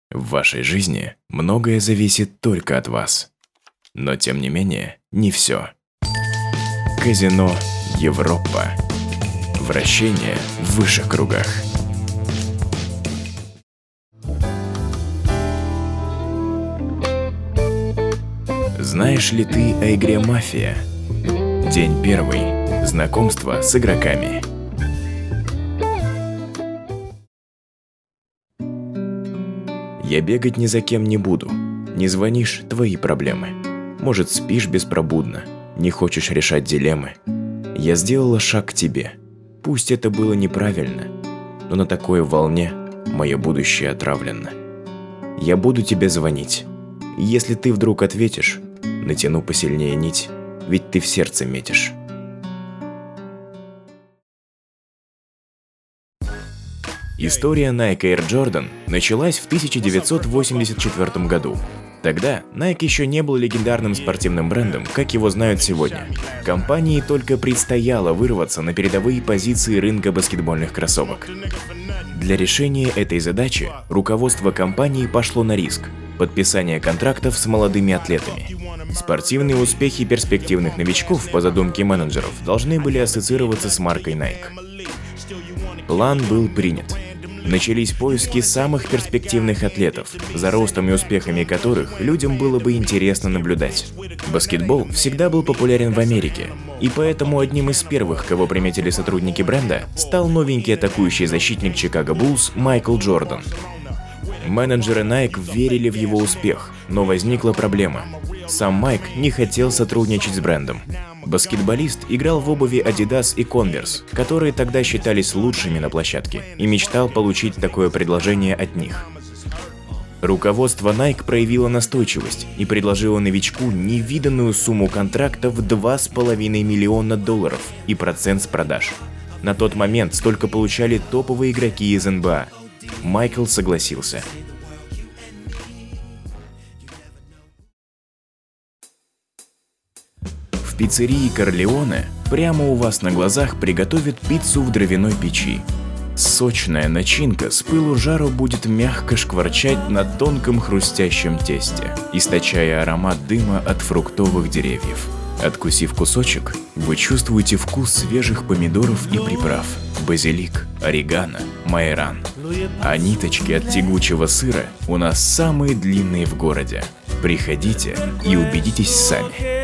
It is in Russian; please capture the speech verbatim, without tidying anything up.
В вашей жизни многое зависит только от вас. Но тем не менее, не все. Казино Европа. Вращение в высших кругах. Знаешь ли ты о игре «Мафия»? День первый. Знакомство с игроками. Я бегать ни за кем не буду. Не звонишь – твои проблемы. Может, спишь беспробудно, не хочешь решать дилеммы. Я сделала шаг к тебе. Пусть это было неправильно, но на такой волне мое будущее отравлено. Я буду тебе звонить. Если ты вдруг ответишь, натяну посильнее нить, ведь ты в сердце метишь. История Nike Air Jordan началась в тысяча девятьсот восемьдесят четвёртом году. Тогда Nike еще не был легендарным спортивным брендом, как его знают сегодня. Компании только предстояло вырваться на передовые позиции рынка баскетбольных кроссовок. Для решения этой задачи руководство компании пошло на риск – подписание контрактов с молодыми атлетами. Спортивные успехи перспективных новичков, по задумке менеджеров, должны были ассоциироваться с маркой Nike. План был принят. Начались поиски самых перспективных атлетов, за ростом и успехами которых людям было бы интересно наблюдать. Баскетбол всегда был популярен в Америке, и поэтому одним из первых, кого приметили сотрудники бренда, стал новенький атакующий защитник Чикаго Буллс Майкл Джордан. Менеджеры Nike верили в его успех, но возникла проблема. Сам Майк не хотел сотрудничать с брендом. Баскетболист играл в обуви Adidas и Converse, которые тогда считались лучшими на площадке, и мечтал получить такое предложение от них. Руководство Nike проявило настойчивость и предложило новичку невиданную сумму контракта в два с половиной миллиона долларов и процент с продаж. На тот момент столько получали топовые игроки из эн бэ а. Майкл согласился. В пиццерии Корлеоне прямо у вас на глазах приготовят пиццу в дровяной печи. Сочная начинка с пылу жару будет мягко шкварчать на тонком хрустящем тесте, источая аромат дыма от фруктовых деревьев. Откусив кусочек, вы чувствуете вкус свежих помидоров и приправ, базилик, орегано, майоран. А ниточки от тягучего сыра у нас самые длинные в городе. Приходите и убедитесь сами.